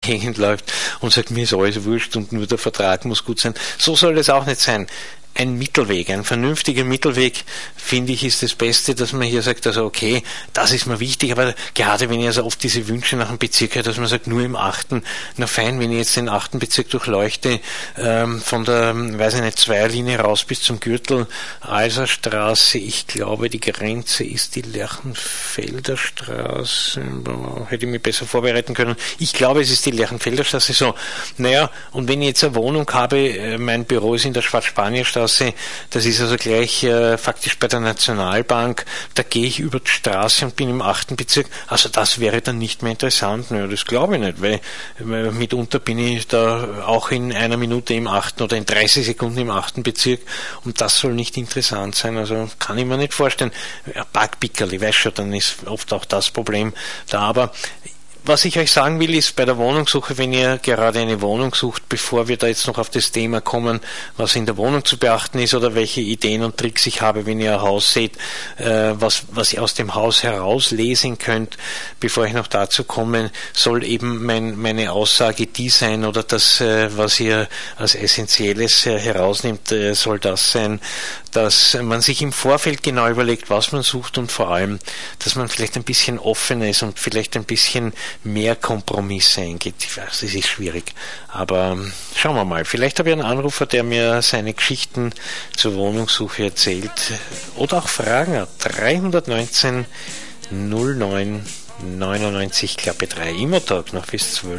Gegend läuft und sagt, mir ist alles wurscht und nur der Vertrag muss gut sein. So soll es auch nicht sein. Ein Mittelweg, ein vernünftiger Mittelweg, finde ich, ist das Beste, dass man hier sagt, also okay, das ist mir wichtig, aber gerade wenn ich also oft diese Wünsche nach einem Bezirk habe, dass man sagt, nur im 8., na fein, wenn ich jetzt den 8. Bezirk durchleuchte, von der, weiß ich nicht, Zweierlinie raus bis zum Gürtel, Alserstraße, ich glaube, die Grenze ist die Lerchenfelder Straße, hätte ich mich besser vorbereiten können. Ich glaube, es ist die Lerchenfelder Straße, so, naja, und wenn ich jetzt eine Wohnung habe, mein Büro ist in der Schwarzspanierstraße, das ist also gleich faktisch bei der Nationalbank, da gehe ich über die Straße und bin im 8. Bezirk, also das wäre dann nicht mehr interessant, naja, das glaube ich nicht, weil mitunter bin ich da auch in einer Minute im 8. oder in 30 Sekunden im 8. Bezirk und das soll nicht interessant sein, also kann ich mir nicht vorstellen. Parkpickerl, ich weiß schon, dann ist oft auch das Problem da, aber was ich euch sagen will, ist bei der Wohnungssuche, wenn ihr gerade eine Wohnung sucht, bevor wir da jetzt noch auf das Thema kommen, was in der Wohnung zu beachten ist oder welche Ideen und Tricks ich habe, wenn ihr ein Haus seht, was ihr aus dem Haus herauslesen könnt, bevor ich noch dazu komme, soll eben meine Aussage die sein oder das, was ihr als Essentielles herausnimmt, soll das sein, dass man sich im Vorfeld genau überlegt, was man sucht und vor allem, dass man vielleicht ein bisschen offener ist und vielleicht ein bisschen mehr Kompromisse eingeht. Ich weiß, es ist schwierig, aber schauen wir mal. Vielleicht habe ich einen Anrufer, der mir seine Geschichten zur Wohnungssuche erzählt oder auch Fragen hat. 319 09 99 Klappe 3. Immertag noch bis 12.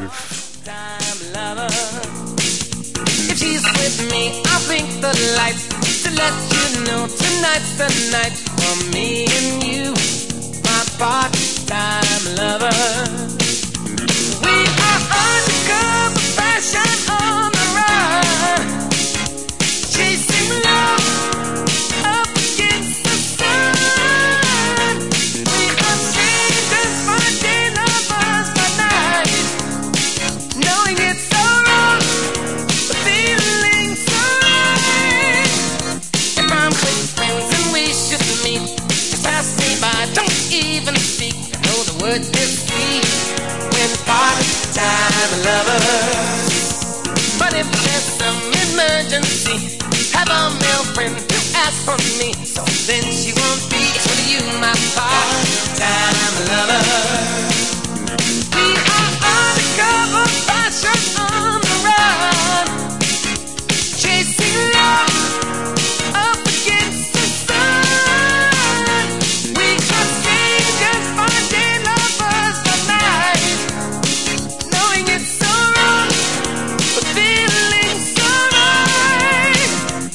If she's with me, I'll blink the lights to let you know tonight's the night for me and you, my part-time lover. We are undercover fashion on the run, chasing love up against the sun. We are strangers by day, lovers by night, knowing it's so wrong, but feeling so right. If I'm with friends and we should meet, just pass me by, don't even speak. I know the words is sweet when part-time lovers. But if there's some emergency, have a male friend who asks for me, so then she won't be with you, my part-time lover. We are undercover fashion on the run, chasing love up against the sun. We are strangers by day, lovers by night, knowing it's so wrong, but feeling so right.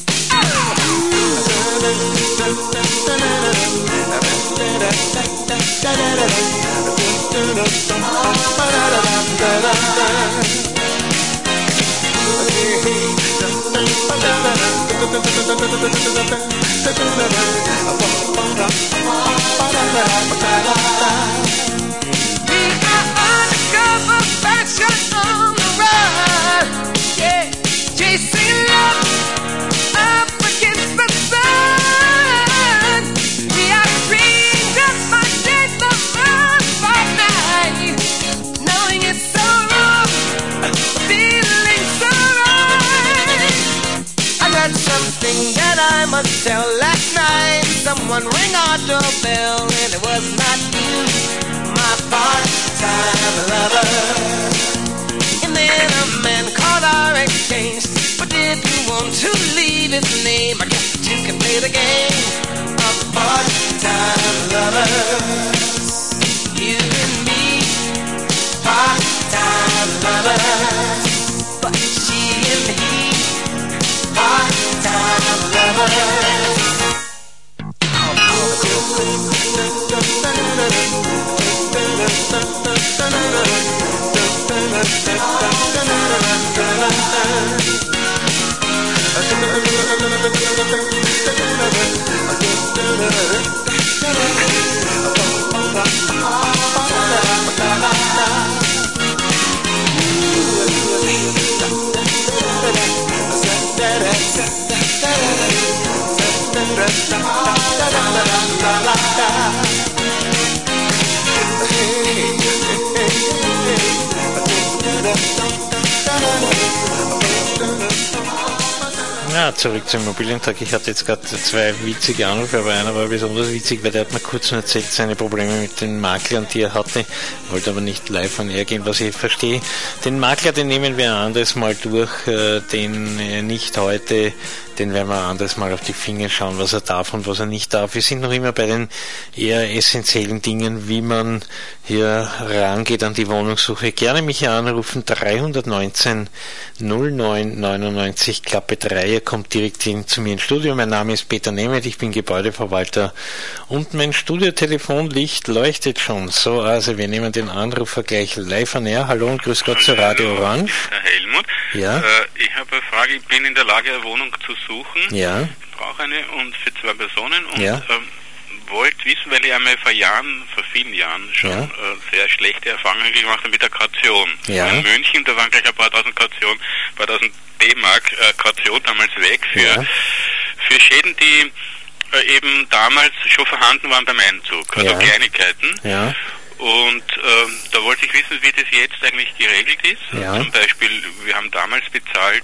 We are undercover fashion on the run, yeah, chasing love up against the sun. We are strangers by day, lovers by night, knowing it's so wrong, feeling so right. I got something that I must tell. Last night someone rang our doorbell and it was not you, my part-time lover. And then a man called our exchange, but didn't want to leave his name. I guess that you can play the game of part-time lovers. You and me, part-time lovers. But she and he, part-time lovers. Ja, zurück zum Immobilientag. Ich hatte jetzt gerade zwei witzige Anrufe, aber einer war besonders witzig, weil der hat mir kurz erzählt, seine Probleme mit den Maklern, die er hatte. Wollte aber nicht live on air gehen, was ich verstehe. Den Makler, den nehmen wir ein anderes Mal durch, den nicht heute, den werden wir ein anderes Mal auf die Finger schauen, was er darf und was er nicht darf. Wir sind noch immer bei den eher essentiellen Dingen, wie man hier rangeht an die Wohnungssuche. Gerne mich hier anrufen, 319 09 99, Klappe 3. Er kommt direkt zu mir ins Studio. Mein Name ist Peter Nemeth, ich bin Gebäudeverwalter und mein Studiotelefonlicht leuchtet schon. So, also wir nehmen den Anrufer gleich live an air. Hallo und grüß Gott zu Radio Orange. Herr Helmut, ja? Ich habe eine Frage, ich bin in der Lage, eine Wohnung zu suchen. Ja. Ich brauche eine und für 2 Personen und ja. Wollte wissen, weil ich einmal vor vielen Jahren schon sehr schlechte Erfahrungen gemacht habe mit der Kaution. Ja. In München, da waren gleich ein paar tausend D-Mark Kaution damals weg für Schäden, die eben damals schon vorhanden waren beim Einzug, also Kleinigkeiten. Ja. Und da wollte ich wissen, wie das jetzt eigentlich geregelt ist. Ja. Zum Beispiel, wir haben damals bezahlt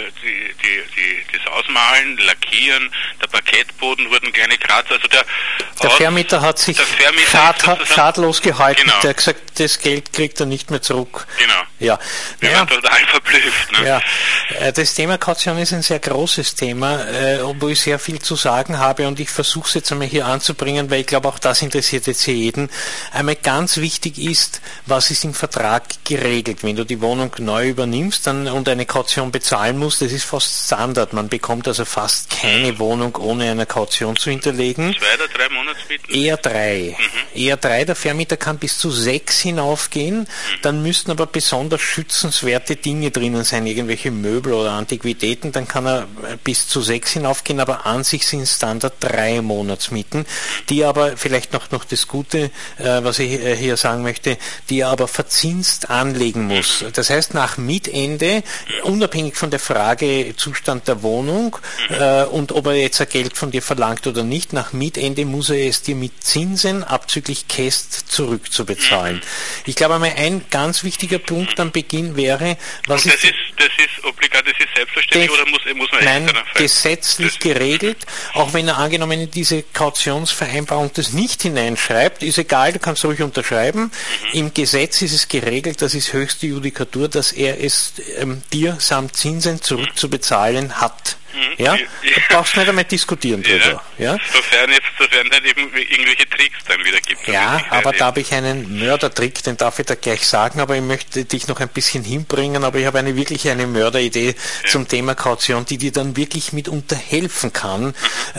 das Ausmalen, Lackieren, der Parkettboden wurden kleine Kratzer. Also der Vermieter hat sich schadlos gehalten. Genau. Der hat gesagt, das Geld kriegt er nicht mehr zurück. Genau. Ja. Wir waren total verblüfft. Ne? Ja. Das Thema Kaution ist ein sehr großes Thema, wo ich sehr viel zu sagen habe und ich versuche es jetzt einmal hier anzubringen, weil ich glaube, auch das interessiert jetzt hier jeden. Einmal ganz wichtig ist, was ist im Vertrag geregelt. Wenn du die Wohnung neu übernimmst und eine Kaution bezahlen musst, das ist fast Standard. Man bekommt also fast keine Wohnung ohne eine Kaution zu hinterlegen. 2 oder 3 Monatsmieten? Eher 3. Eher 3. Der Vermieter kann bis zu 6 hinaufgehen. Dann müssten aber besonders schützenswerte Dinge drinnen sein, irgendwelche Möbel oder Antiquitäten. Dann kann er bis zu 6 hinaufgehen, aber an sich sind Standard 3 Monatsmieten, die aber vielleicht noch das Gute, was ich hier sagen möchte, die er aber verzinst anlegen muss. Das heißt, nach Mietende, unabhängig von der Frage Zustand der Wohnung und ob er jetzt ein Geld von dir verlangt oder nicht, nach Mietende muss er es dir mit Zinsen abzüglich Käst zurückzubezahlen. Ich glaube einmal, ein ganz wichtiger Punkt am Beginn wäre, was und das ist obligat, das ist selbstverständlich oder muss man nein, gesetzlich geregelt, auch wenn er angenommen in diese Kautionsvereinbarung das nicht hineinschreibt, ist egal, du kannst ruhig unterschreiben. Im Gesetz ist es geregelt, das ist höchste Judikatur, dass er es dir samt Zinsen zurückzubezahlen hat. Ja? Du brauchst nicht einmal diskutieren drüber. Ja? Sofern dann eben irgendwelche Tricks dann wieder gibt. Ja, aber da habe ich einen Mördertrick, den darf ich da gleich sagen, aber ich möchte dich noch ein bisschen hinbringen, aber ich habe wirklich eine Mörderidee zum Thema Kaution, die dir dann wirklich mitunter helfen kann,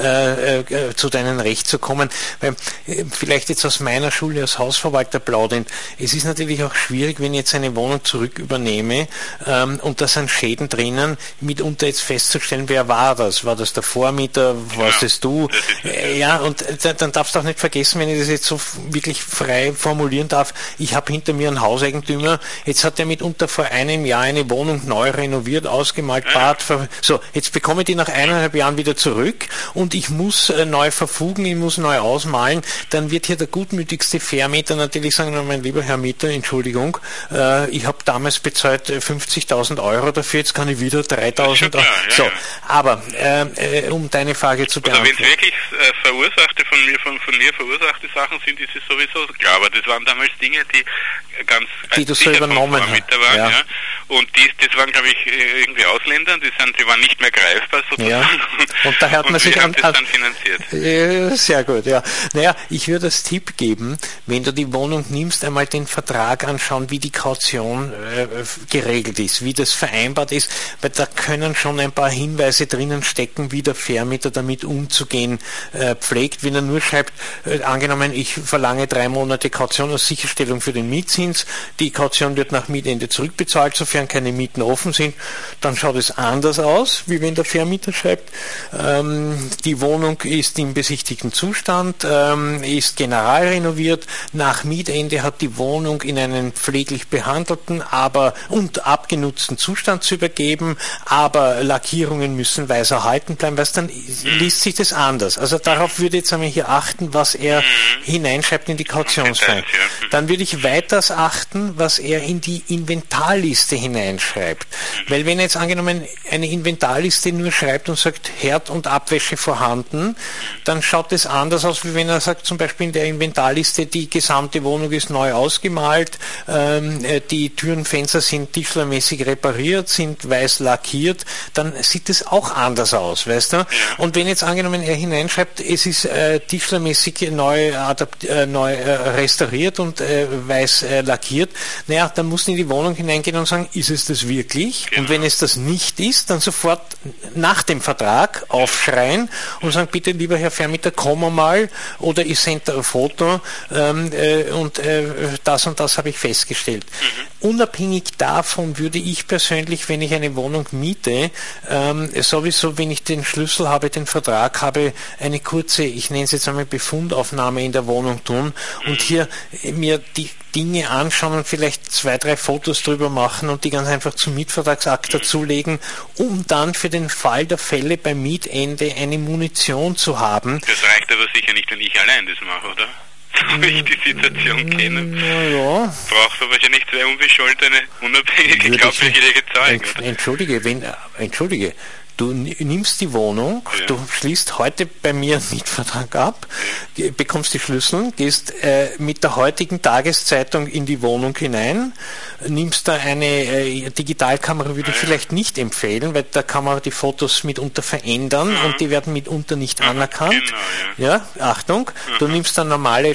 zu deinem Recht zu kommen. Weil, vielleicht jetzt aus meiner Schule als Hausverwalter plaudernd, es ist natürlich auch schwierig, wenn ich jetzt eine Wohnung zurück übernehme und da sind Schäden drinnen, mitunter jetzt festzustellen, wer war das? War das der Vormieter? Warst es du? Ja, und dann darfst du auch nicht vergessen, wenn ich das jetzt so wirklich frei formulieren darf, ich habe hinter mir einen Hauseigentümer, jetzt hat er mitunter vor einem Jahr eine Wohnung neu renoviert, ausgemalt, Bad, so, jetzt bekomme ich die nach 1,5 Jahren wieder zurück und ich muss neu verfugen, ich muss neu ausmalen, dann wird hier der gutmütigste Vermieter natürlich sagen, mein lieber Herr Mieter, Entschuldigung, ich habe damals bezahlt 50.000 Euro dafür, jetzt kann ich wieder 3.000 Euro. So, aber um deine Frage zu beantworten. Oder wenn es wirklich von mir verursachte Sachen sind, ist es sowieso klar, aber das waren damals Dinge, die du so übernommen hast. Ja. Und das waren, glaube ich, irgendwie Ausländer, die waren nicht mehr greifbar sozusagen. Ja. Und da hat man sich das dann finanziert. Sehr gut, ja. Naja, ich würde als Tipp geben, wenn du die Wohnung nimmst, einmal den Vertrag anschauen, wie die Kaution geregelt ist, wie das vereinbart ist, weil da können schon ein paar Hinweise drinnen stecken, wie der Vermieter damit umzugehen pflegt. Wenn er nur schreibt, angenommen, ich verlange 3 Monate Kaution als Sicherstellung für den Mietzins, die Kaution wird nach Mietende zurückbezahlt, sofern keine Mieten offen sind, dann schaut es anders aus, wie wenn der Vermieter schreibt, die Wohnung ist im besichtigten Zustand, ist generalrenoviert, nach Mietende hat die Wohnung in einen pfleglich behandelten, und abgenutzten Zustand zu übergeben, aber Lackierungen müssen weiß erhalten bleiben, weil dann liest sich das anders. Also darauf würde ich jetzt einmal hier achten, was er hineinschreibt in die Kautionsvereinbarung. Dann würde ich weiters achten, was er in die Inventarliste hineinschreibt. Weil wenn er jetzt angenommen eine Inventarliste nur schreibt und sagt, Herd und Abwäsche vorhanden, dann schaut es anders aus, wie wenn er sagt, zum Beispiel in der Inventarliste, die gesamte Wohnung ist neu ausgemalt, die Türen, Fenster sind tischlermäßig repariert, sind weiß lackiert, dann sieht es auch anders aus, weißt du? Und wenn jetzt angenommen er hineinschreibt, es ist tischlermäßig neu restauriert und weiß lackiert, naja, dann muss in die Wohnung hineingehen und sagen, ist es das wirklich? Genau. Und wenn es das nicht ist, dann sofort nach dem Vertrag aufschreien und sagen, bitte lieber Herr Vermieter, komm mal, oder ich sende ein Foto und das und das habe ich festgestellt. Unabhängig davon würde ich persönlich, wenn ich eine Wohnung miete, sowieso, wenn ich den Schlüssel habe, den Vertrag habe, eine kurze, ich nenne es jetzt einmal Befundaufnahme in der Wohnung tun und hier mir die Dinge anschauen und vielleicht 2, 3 Fotos drüber machen und die ganz einfach zum Mietvertragsakt dazulegen, um dann für den Fall der Fälle beim Mietende eine Munition zu haben. Das reicht aber sicher nicht, wenn ich allein das mache, oder? So wie ich die Situation kenne. Ja. Brauchst du wahrscheinlich 2 unbescholtene, unabhängige, glaubwürdige Zeugen. Entschuldige. Du nimmst die Wohnung, du schließt heute bei mir einen Mietvertrag ab, bekommst die Schlüssel, gehst mit der heutigen Tageszeitung in die Wohnung hinein, nimmst da eine Digitalkamera, würde ich vielleicht nicht empfehlen, weil da kann man die Fotos mitunter verändern und die werden mitunter nicht anerkannt. Genau, ja, Achtung, du nimmst eine normale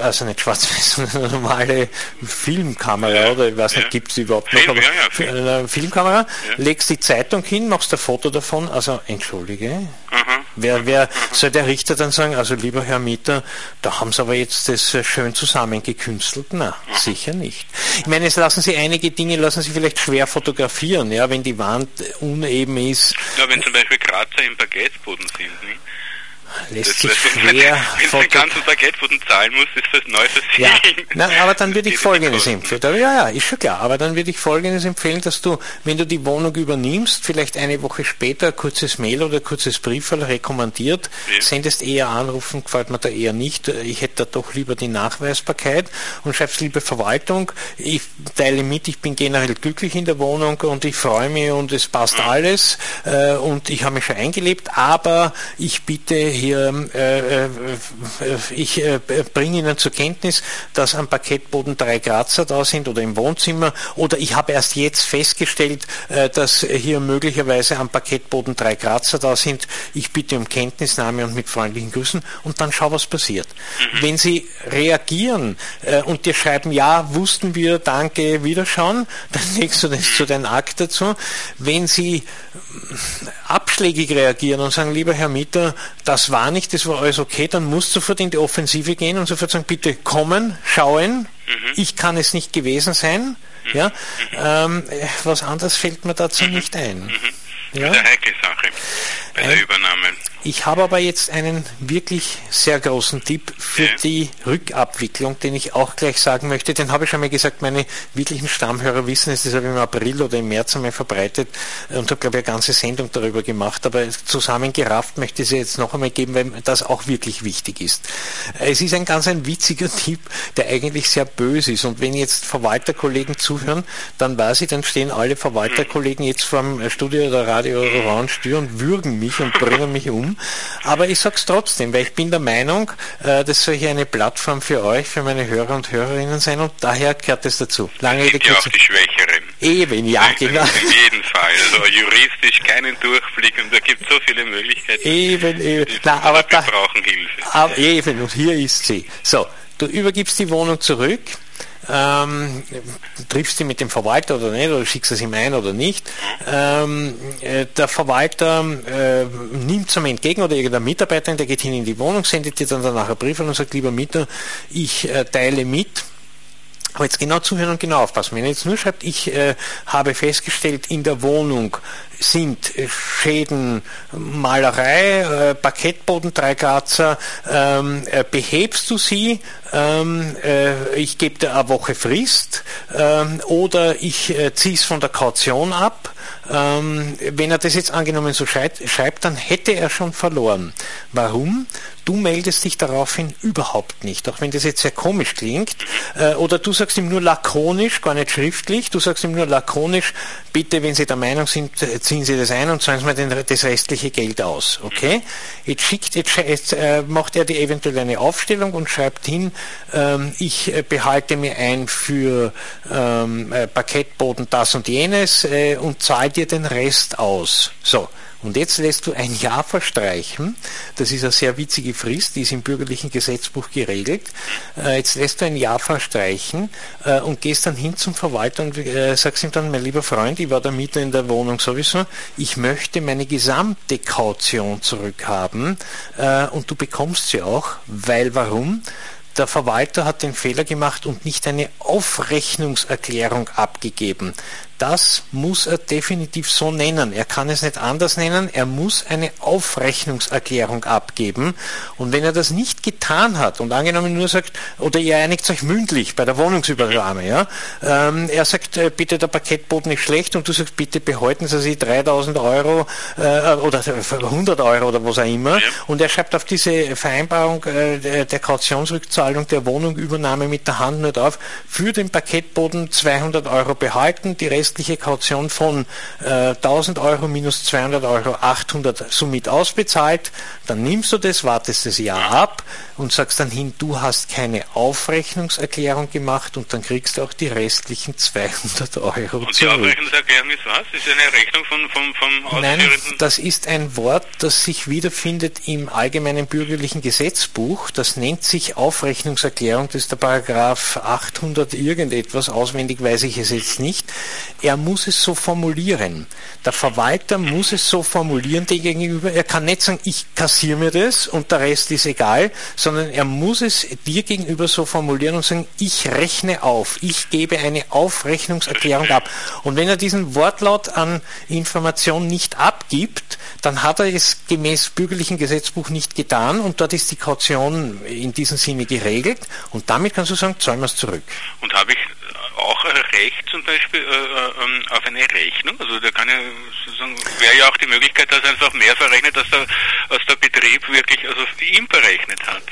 eine normale Filmkamera, oder ich weiß nicht, gibt es überhaupt noch, aber eine Filmkamera, legst die Zeitung hin, machst ein Foto davon. Also, entschuldige, wer soll der Richter dann sagen, also lieber Herr Mieter, da haben Sie aber jetzt das schön zusammengekünstelt? Na, sicher nicht. Ich meine, es lassen Sie einige Dinge vielleicht schwer fotografieren, ja, wenn die Wand uneben ist. Ja, wenn zum Beispiel Kratzer im Parkettboden sind, nicht? Lässt sich schwer. Wenn du den ganzen Parkettboden zahlen musst, ist das neu versiegelt. Ja, aber dann würde ich Folgendes empfehlen. Ja, ist schon klar. Aber dann würde ich Folgendes empfehlen, dass du, wenn du die Wohnung übernimmst, vielleicht eine Woche später ein kurzes Mail oder ein kurzes Briefel rekommandiert, sendest eher anrufen, gefällt mir da eher nicht. Ich hätte da doch lieber die Nachweisbarkeit und schreibst, liebe Verwaltung, ich teile mit, ich bin generell glücklich in der Wohnung und ich freue mich und es passt alles und ich habe mich schon eingelebt, aber ich bitte hier, ich bringe Ihnen zur Kenntnis, dass am Parkettboden 3 Kratzer da sind oder im Wohnzimmer, oder ich habe erst jetzt festgestellt, dass hier möglicherweise am Parkettboden 3 Kratzer da sind. Ich bitte um Kenntnisnahme und mit freundlichen Grüßen, und dann schau, was passiert. Wenn Sie reagieren und dir schreiben, ja, wussten wir, danke, Wiederschauen, dann legst du das zu deinem Akt dazu. Wenn Sie abschlägig reagieren und sagen, lieber Herr Mieter, das war nicht, das war alles okay, dann musst du sofort in die Offensive gehen und sofort sagen, bitte kommen, schauen, ich kann es nicht gewesen sein. Ja? Was anderes fällt mir dazu nicht ein. Ja? Das ist eine heikle Sache bei der Übernahme. Ich habe aber jetzt einen wirklich sehr großen Tipp für die Rückabwicklung, den ich auch gleich sagen möchte. Den habe ich schon mal gesagt, meine wirklichen Stammhörer wissen es, das habe ich im April oder im März einmal verbreitet und habe, glaube ich, eine ganze Sendung darüber gemacht. Aber zusammengerafft möchte ich sie jetzt noch einmal geben, weil das auch wirklich wichtig ist. Es ist ein witziger Tipp, der eigentlich sehr böse ist. Und wenn jetzt Verwalterkollegen zuhören, dann weiß ich, dann stehen alle Verwalterkollegen jetzt vor dem Studio oder Radio Orange Tür und würgen mich und bringen mich um. Aber ich sage es trotzdem, weil ich bin der Meinung, das soll hier eine Plattform für euch, für meine Hörer und Hörerinnen sein, und daher gehört es dazu. Lange Rede, ja auch die Schwächeren. Eben, ja, genau. In jedem Fall. Also juristisch keinen Durchblick, und da gibt es so viele Möglichkeiten. Eben. Na, aber wir brauchen Hilfe. Aber eben, und hier ist sie. So, du übergibst die Wohnung zurück. Triffst du mit dem Verwalter oder nicht, oder schickst es ihm ein oder nicht. Der Verwalter nimmt es einmal entgegen, oder irgendein Mitarbeiter, der geht hin in die Wohnung, sendet dir dann danach einen Brief und sagt, lieber Mieter, ich teile mit. Aber jetzt genau zuhören und genau aufpassen. Wenn er jetzt nur schreibt, ich habe festgestellt, in der Wohnung sind Schäden, Malerei, Parkettboden, 3 Kratzer, behebst du sie, ich gebe dir eine Woche Frist, oder ich ziehe es von der Kaution ab, wenn er das jetzt angenommen so schreibt, dann hätte er schon verloren. Warum? Du meldest dich daraufhin überhaupt nicht, auch wenn das jetzt sehr komisch klingt. Oder du sagst ihm nur lakonisch, gar nicht schriftlich, du sagst ihm nur lakonisch, bitte, wenn Sie der Meinung sind, ziehen Sie das ein und zahlen Sie mir das restliche Geld aus. Okay? Jetzt macht er dir eventuell eine Aufstellung und schreibt hin, ich behalte mir ein für Parkettboden das und jenes und zahle dir den Rest aus. So. Und jetzt lässt du ein Jahr verstreichen, das ist eine sehr witzige Frist, die ist im bürgerlichen Gesetzbuch geregelt, jetzt lässt du ein Jahr verstreichen und gehst dann hin zum Verwalter und sagst ihm dann, mein lieber Freund, ich war der Mieter in der Wohnung sowieso, ich möchte meine gesamte Kaution zurückhaben und du bekommst sie auch, weil warum? Der Verwalter hat den Fehler gemacht und nicht eine Aufrechnungserklärung abgegeben. Das muss er definitiv so nennen. Er kann es nicht anders nennen. Er muss eine Aufrechnungserklärung abgeben. Und wenn er das nicht getan hat und angenommen nur sagt, oder ihr einigt euch mündlich bei der Wohnungsübernahme, ja, er sagt, bitte der Parkettboden ist schlecht und du sagst, bitte behalten Sie sich 3.000 Euro oder 100 Euro oder was auch immer. Ja. Und er schreibt auf diese Vereinbarung der Kautionsrückzahlung der Wohnungsübernahme mit der Hand nicht auf, für den Parkettboden 200 Euro behalten, die restliche Kaution von 1.000 Euro minus 200 Euro 800 somit ausbezahlt, dann nimmst du das, wartest das Jahr ab und sagst dann hin, du hast keine Aufrechnungserklärung gemacht und dann kriegst du auch die restlichen 200 Euro und zurück. Die Aufrechnungserklärung ist was? Ist eine Rechnung vom Ausführenden? Nein, das ist ein Wort, das sich wiederfindet im allgemeinen bürgerlichen Gesetzbuch, das nennt sich Aufrechnungserklärung, das ist der Paragraph 800 irgendetwas, auswendig weiß ich es jetzt nicht. Er muss es so formulieren. Der Verwalter muss es so formulieren dir gegenüber. Er kann nicht sagen, ich kassiere mir das und der Rest ist egal, sondern er muss es dir gegenüber so formulieren und sagen, ich rechne auf, ich gebe eine Aufrechnungserklärung ab. Und wenn er diesen Wortlaut an Information nicht abgibt, dann hat er es gemäß bürgerlichen Gesetzbuch nicht getan und dort ist die Kaution in diesem Sinne geregelt und damit kannst du sagen, zahlen wir es zurück. Und habe ich auch Recht zum Beispiel auf eine Rechnung? Also da kann ja sozusagen, wäre ja auch die Möglichkeit, dass er einfach mehr verrechnet, als der Betrieb wirklich also ihm berechnet hat.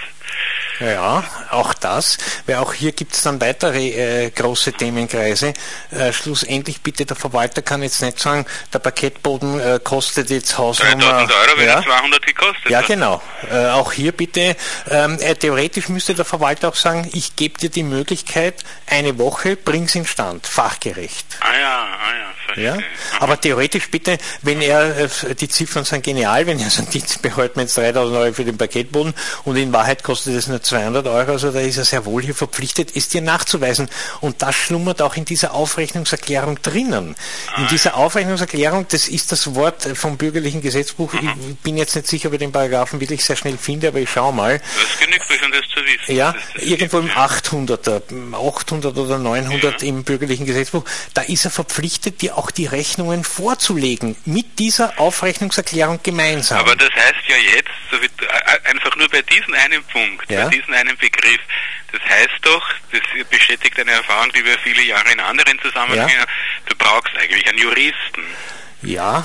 Ja, auch das, weil auch hier gibt es dann weitere große Themenkreise. Schlussendlich bitte, der Verwalter kann jetzt nicht sagen, der Parkettboden kostet jetzt Hausnummer... 3.000 Euro, wenn er 200 gekostet Ja, hat. genau. Auch hier bitte, theoretisch müsste der Verwalter auch sagen, ich gebe dir die Möglichkeit, eine Woche, bring's in Stand, fachgerecht. Ah ja, verstehe. Ja? Aber theoretisch bitte, wenn er, die Ziffern sind genial, wenn er sagt, jetzt behalten wir jetzt 3.000 Euro für den Parkettboden und in Wahrheit kostet es nur 200 Euro, also da ist er sehr wohl hier verpflichtet, es dir nachzuweisen. Und das schlummert auch in dieser Aufrechnungserklärung drinnen. In dieser Aufrechnungserklärung, das ist das Wort vom bürgerlichen Gesetzbuch, ich bin jetzt nicht sicher, ob ich den Paragraphen wirklich sehr schnell finde, aber ich schaue mal. Das genügt mir schon, das zu wissen. Ja, irgendwo im 800er, 800 oder 900 im bürgerlichen Gesetzbuch, da ist er verpflichtet, dir auch die Rechnungen vorzulegen, mit dieser Aufrechnungserklärung gemeinsam. Aber das heißt ja jetzt, so wie, einfach nur bei diesem einen Punkt, bei diesem einen Begriff, das heißt doch, das bestätigt eine Erfahrung, die wir viele Jahre in anderen Zusammenhängen haben, du brauchst eigentlich einen Juristen. Ja.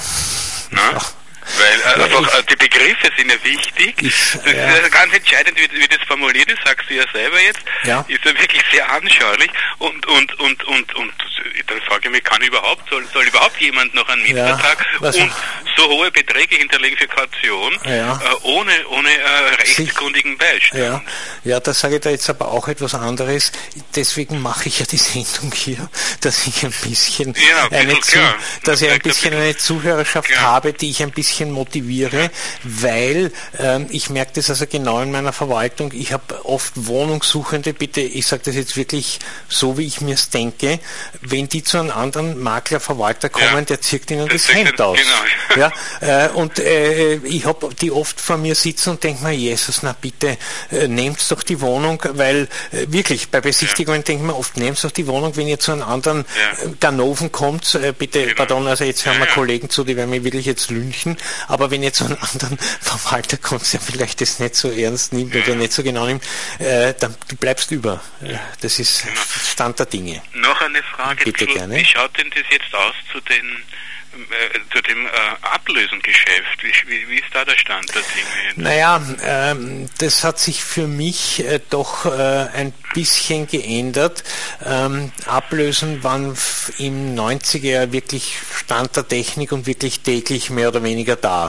Weil einfach die Begriffe sind ja wichtig. Das ist ja ganz entscheidend, wie das formuliert ist, sagst du ja selber jetzt. Ja. Ist ja wirklich sehr anschaulich und dann frage ich mich, soll überhaupt jemand noch einen Mietvertrag und so hohe Beträge hinterlegen für Kaution ohne rechtskundigen Beistand? Ja, da sage ich da jetzt aber auch etwas anderes. Deswegen mache ich ja die Sendung hier, dass ich ein bisschen eine Zuhörerschaft habe, die ich ein bisschen motiviere, weil ich merke das also genau in meiner Verwaltung, ich habe oft Wohnungssuchende, bitte, ich sage das jetzt wirklich so, wie ich mir es denke, wenn die zu einem anderen Makler, Verwalter kommen, der zieht ihnen das Hemd aus. Genau. Und ich habe die oft vor mir sitzen und denke mir, Jesus, na bitte, nehmt doch die Wohnung, weil wirklich, bei Besichtigungen denke ich mir oft, nehmt doch die Wohnung, wenn ihr zu einem anderen Ganoven kommt, bitte, pardon, also jetzt hören wir Kollegen zu, die werden mich wirklich jetzt lynchen, aber wenn ihr zu einem anderen Verwalter kommt, der vielleicht das nicht so ernst nimmt oder nicht so genau nimmt, dann du bleibst über. Das ist Stand der Dinge. Noch eine Frage. Bitte gerne. Wie schaut denn das jetzt aus zu den Ablösengeschäft. Wie ist da der Stand der Dinge? Naja, das hat sich für mich doch ein bisschen geändert. Ablösen waren im 90er Jahr wirklich Stand der Technik und wirklich täglich mehr oder weniger da.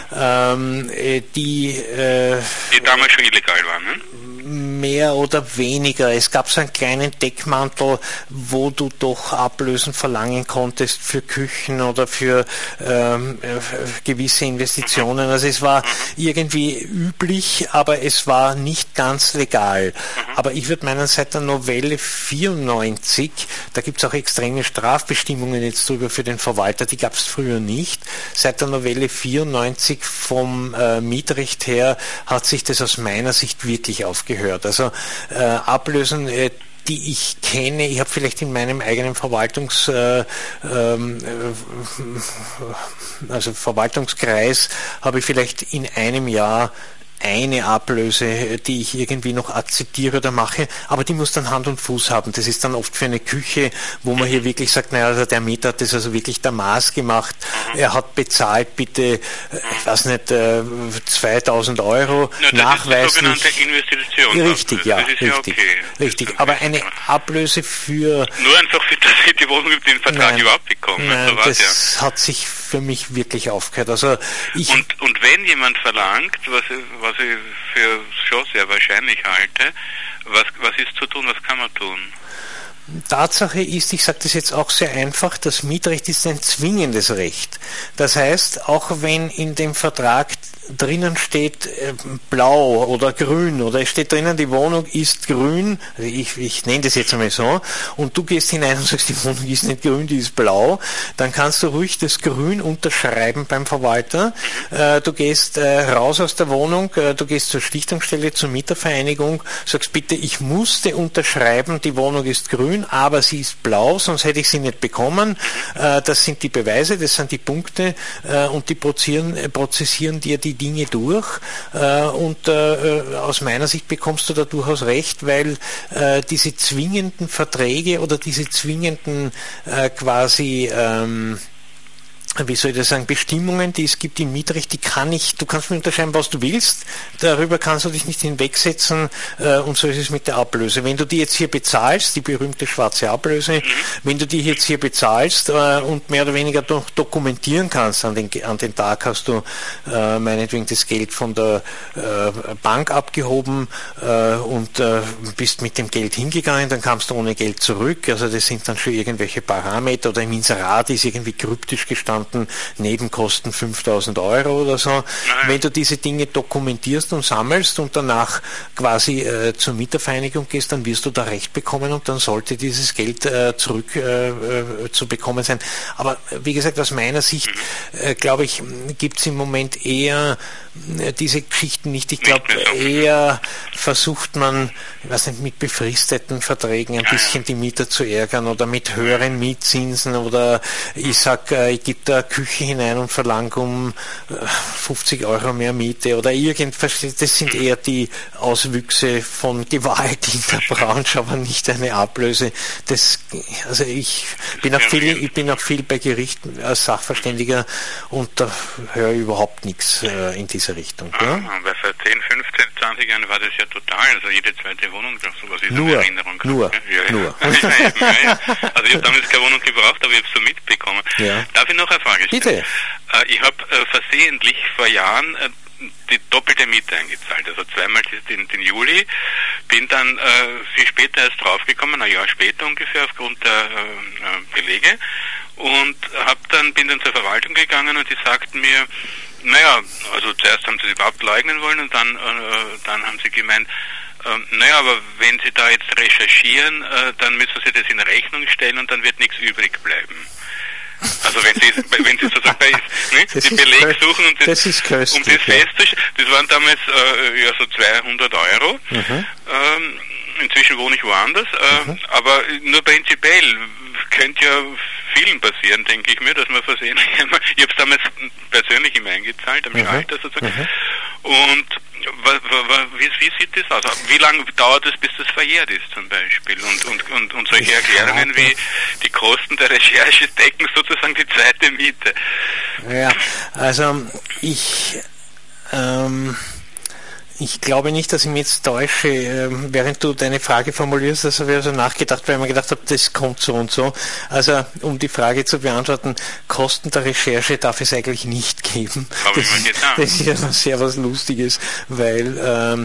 Die damals schon illegal waren, ne? Mehr oder weniger. Es gab so einen kleinen Deckmantel, wo du doch Ablösen verlangen konntest für Küchen oder für gewisse Investitionen. Also es war irgendwie üblich, aber es war nicht ganz legal. Aber ich würde meinen, seit der Novelle 94, da gibt es auch extreme Strafbestimmungen jetzt drüber für den Verwalter, die gab es früher nicht. Seit der Novelle 94 vom Mietrecht her hat sich das aus meiner Sicht wirklich aufgehört. Also Ablösen, die ich kenne, ich habe vielleicht in meinem eigenen Verwaltungskreis, habe ich vielleicht in einem Jahr eine Ablöse, die ich irgendwie noch akzeptiere oder mache, aber die muss dann Hand und Fuß haben. Das ist dann oft für eine Küche, wo man hier wirklich sagt, naja, also der Mieter hat das also wirklich der Maß gemacht. Er hat bezahlt, bitte, ich weiß nicht, 2000 Euro, nachweislich. Das ist die sogenannte Investition. Richtig, ja, richtig. Ja okay. Richtig, aber eine Ablöse für... Nur einfach, für dass Sie die Wohnung den Vertrag überhaupt bekommen. Nein, das hat sich für mich wirklich aufgehört. Also und wenn jemand verlangt, was ich für schon sehr wahrscheinlich halte, was ist zu tun, was kann man tun? Tatsache ist, ich sage das jetzt auch sehr einfach, das Mietrecht ist ein zwingendes Recht. Das heißt, auch wenn in dem Vertrag drinnen steht blau oder grün oder es steht drinnen, die Wohnung ist grün, ich nenne das jetzt einmal so, und du gehst hinein und sagst, die Wohnung ist nicht grün, die ist blau, dann kannst du ruhig das Grün unterschreiben beim Verwalter. Du gehst raus aus der Wohnung, du gehst zur Schlichtungsstelle, zur Mietervereinigung, sagst bitte, ich musste unterschreiben, die Wohnung ist grün, aber sie ist blau, sonst hätte ich sie nicht bekommen. Das sind die Beweise, das sind die Punkte und die prozessieren dir die Dinge durch und aus meiner Sicht bekommst du da durchaus recht, weil diese zwingenden Verträge oder diese zwingenden wie soll ich das sagen, Bestimmungen, die es gibt im Mietrecht, du kannst mir unterschreiben, was du willst, darüber kannst du dich nicht hinwegsetzen und so ist es mit der Ablöse. Wenn du die jetzt hier bezahlst, die berühmte schwarze Ablöse, wenn du die jetzt hier bezahlst und mehr oder weniger dokumentieren kannst, an den Tag hast du meinetwegen das Geld von der Bank abgehoben und bist mit dem Geld hingegangen, dann kamst du ohne Geld zurück, also das sind dann schon irgendwelche Parameter oder im Inserat ist irgendwie kryptisch gestanden, Nebenkosten 5.000 Euro oder so. Wenn du diese Dinge dokumentierst und sammelst und danach quasi zur Mietervereinigung gehst, dann wirst du da Recht bekommen und dann sollte dieses Geld zurück zu bekommen sein. Aber wie gesagt, aus meiner Sicht, glaube ich, gibt es im Moment eher diese Geschichten nicht. Ich glaube, eher versucht man, ich weiß nicht, mit befristeten Verträgen ein bisschen die Mieter zu ärgern oder mit höheren Mietzinsen oder ich sag, ich gebe da Küche hinein und verlange um 50 Euro mehr Miete oder irgendwas. Das sind eher die Auswüchse von Gewalt in der Branche, aber nicht eine Ablöse. Also ich bin auch viel bei Gericht als Sachverständiger und da höre ich überhaupt nichts in dieser Richtung. Ja? Weil vor 10, 15, 20 Jahren war das ja total, also jede zweite Wohnung, sowas ist in Erinnerung. Nur. Also ich habe damals keine Wohnung gebraucht, aber ich habe es so mitbekommen. Ja. Darf ich noch eine Frage stellen? Bitte. Ich habe versehentlich vor Jahren die doppelte Miete eingezahlt, also zweimal den Juli, bin dann viel später erst draufgekommen, ein Jahr später ungefähr, aufgrund der Belege, und bin dann zur Verwaltung gegangen und die sagten mir, naja, also zuerst haben sie es überhaupt leugnen wollen und dann haben sie gemeint, naja, aber wenn Sie da jetzt recherchieren, dann müssen Sie das in Rechnung stellen und dann wird nichts übrig bleiben. Also wenn Sie sozusagen den Beleg suchen und das festzustellen, das waren damals so 200 Euro. Inzwischen wohne ich woanders, aber nur prinzipiell könnte ja vielen passieren, denke ich mir, dass man versehentlich ich habe es damals persönlich immer eingezahlt, am Schalter sozusagen. Und Wie sieht das aus? Wie lange dauert es, bis das verjährt ist zum Beispiel? Und solche Erklärungen wie die Kosten der Recherche decken sozusagen die zweite Miete. Ja, also ich glaube nicht, dass ich mich jetzt täusche, während du deine Frage formulierst, dass habe ich also nachgedacht, weil ich mir gedacht habe, das kommt so und so. Also, um die Frage zu beantworten, Kosten der Recherche darf es eigentlich nicht geben. Das ist ja sehr was Lustiges, weil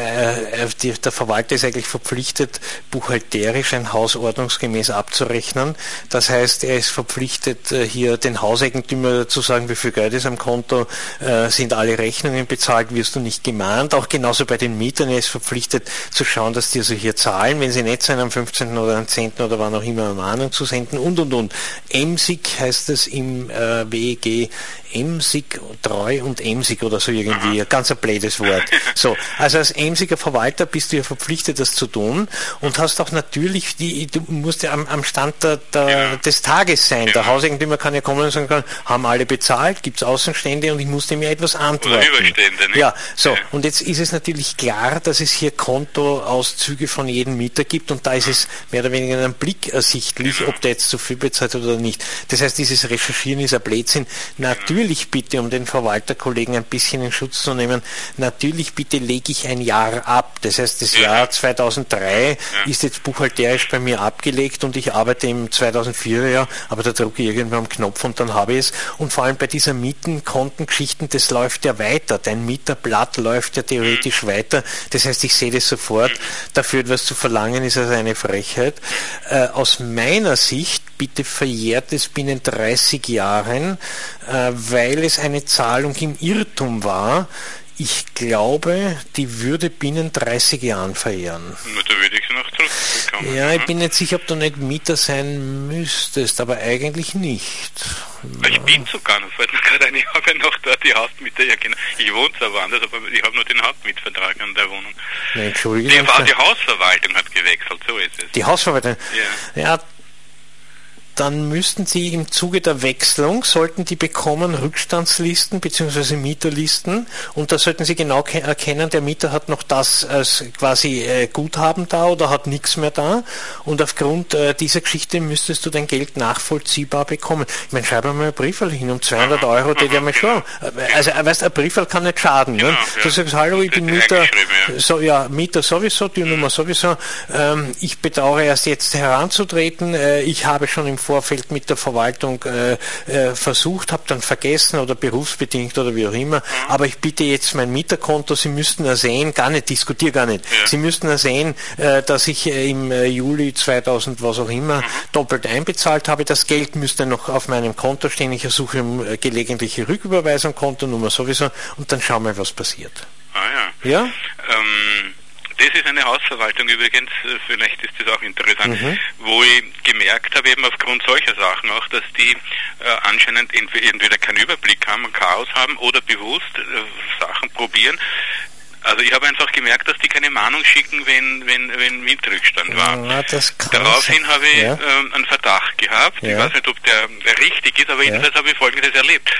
der Verwalter ist eigentlich verpflichtet, buchhalterisch ein Haus ordnungsgemäß abzurechnen. Das heißt, er ist verpflichtet, hier den Hauseigentümer zu sagen, wie viel Geld ist am Konto, sind alle Rechnungen bezahlt, wirst du nicht gemahnt. Auch genauso bei den Mietern, er ist verpflichtet zu schauen, dass die also hier zahlen, wenn sie nicht sein, am 15. oder am 10. oder wann auch immer eine Mahnung zu senden und. Emsig heißt es im WEG, Emsig, treu und emsig oder so irgendwie, ganz ein blödes Wort. So, also als emsiger Verwalter bist du ja verpflichtet, das zu tun und hast auch natürlich, du musst ja am Stand des Tages sein. Der Hauseigentümer kann ja kommen und sagen, haben alle bezahlt, gibt es Außenstände und ich musste mir etwas antworten. Oder Überstände, ne? Ja, so, und jetzt ist es natürlich klar, dass es hier Kontoauszüge von jedem Mieter gibt und da ist es mehr oder weniger in einem Blick ersichtlich, ob der jetzt zu viel bezahlt oder nicht. Das heißt, dieses Recherchieren ist ein Blödsinn. Natürlich bitte, um den Verwalterkollegen ein bisschen in Schutz zu nehmen, natürlich bitte lege ich ein Jahr ab. Das heißt, das Jahr 2003 ist jetzt buchhalterisch bei mir abgelegt und ich arbeite im 2004er Jahr, aber da drücke ich irgendwann am Knopf und dann habe ich es. Und vor allem bei dieser Mietenkontengeschichten, das läuft ja weiter. Dein Mieterblatt läuft ja theoretisch weiter. Das heißt, ich sehe das sofort. Dafür etwas zu verlangen, ist also eine Frechheit. Aus meiner Sicht bitte verjährt es binnen 30 Jahren, weil es eine Zahlung im Irrtum war. Ich glaube, die würde binnen 30 Jahren verjähren. Na, da würde ich sie noch zurückbekommen. Ja, ich bin nicht sicher, ob du nicht Mieter sein müsstest, aber eigentlich nicht. Ich bin sogar noch, fällt mir gerade ein, ich habe ja noch da die Hauptmiete, ja genau. Ich wohne zwar woanders, aber ich habe nur den Hauptmietvertrag an der Wohnung. Nein, Entschuldigung. Die Hausverwaltung hat gewechselt, so ist es. Die Hausverwaltung? Ja. Dann müssten Sie im Zuge der Wechselung, sollten die bekommen Rückstandslisten bzw. Mieterlisten und da sollten Sie genau erkennen, der Mieter hat noch das als quasi Guthaben da oder hat nichts mehr da und aufgrund dieser Geschichte müsstest du dein Geld nachvollziehbar bekommen. Ich meine, schreib mal einen Briefel hin, um 200 Euro, der ja mal schon. Also, weißt, ein Briefel kann nicht schaden. Genau, ne? Du sagst, hallo, ich bin Mieter, Mieter sowieso, die Nummer sowieso, ich bedauere erst jetzt heranzutreten, ich habe schon im Vorfeld mit der Verwaltung versucht, habe dann vergessen oder berufsbedingt oder wie auch immer, aber ich bitte jetzt mein Mieterkonto, Sie müssten ja sehen, diskutiere gar nicht, Sie müssten ja sehen, dass ich im Juli 2000 was auch immer doppelt einbezahlt habe, das Geld müsste noch auf meinem Konto stehen, ich ersuche gelegentliche Rücküberweisung, Kontonummer sowieso und dann schauen wir, was passiert. Ja? Das ist eine Hausverwaltung übrigens, vielleicht ist das auch interessant, wo ich gemerkt habe, eben aufgrund solcher Sachen auch, dass die anscheinend entweder keinen Überblick haben, ein Chaos haben oder bewusst Sachen probieren. Also ich habe einfach gemerkt, dass die keine Mahnung schicken, wenn Mietrückstand war. Daraufhin habe ich einen Verdacht gehabt, ich weiß nicht, ob der richtig ist, aber jedenfalls habe ich Folgendes erlebt.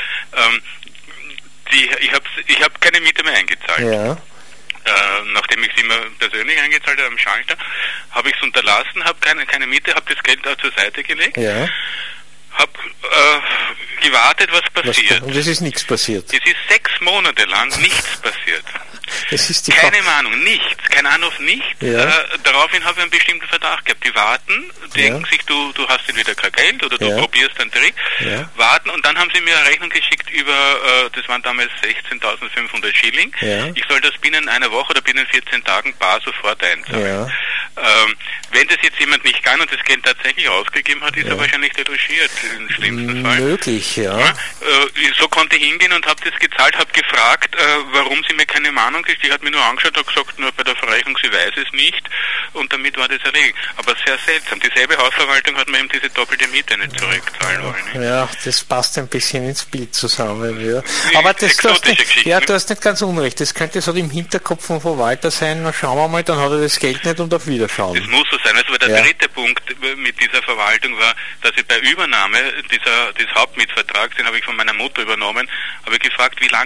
Ich habe keine Miete mehr eingezahlt. Nachdem ich sie immer persönlich eingezahlt habe am Schalter, habe ich es unterlassen, habe keine Miete, habe das Geld da zur Seite gelegt, habe gewartet, was passiert. Und es ist nichts passiert. Es ist 6 Monate lang nichts passiert. Keine Mahnung, nichts, kein Anruf, nichts. Daraufhin habe ich einen bestimmten Verdacht gehabt. Die warten, denken sich, du hast entweder kein Geld oder du probierst einen Trick, warten und dann haben sie mir eine Rechnung geschickt über, das waren damals 16.500 Schilling. Ich soll das binnen einer Woche oder binnen 14 Tagen bar sofort einzahlen. Wenn das jetzt jemand nicht kann und das Geld tatsächlich ausgegeben hat, ist er wahrscheinlich delogiert im schlimmsten Fall. Möglich, So konnte ich hingehen und habe das gezahlt, habe gefragt, warum sie mir keine Mahnung ist. Die hat mir nur angeschaut und gesagt, nur bei der Verrechnung, sie weiß es nicht und damit war das erledigt. Aber sehr seltsam. Dieselbe Hausverwaltung hat mir eben diese doppelte Miete nicht zurückzahlen wollen. Ja, das passt ein bisschen ins Bild zusammen. Aber du hast nicht ganz unrecht. Das könnte so im Hinterkopf vom Verwalter sein, na schauen wir mal, dann hat er das Geld nicht und auf Wiederschauen. Das muss so sein. Also der dritte Punkt mit dieser Verwaltung war, dass ich bei Übernahme des Hauptmietvertrags, den habe ich von meiner Mutter übernommen, habe ich gefragt, wie lange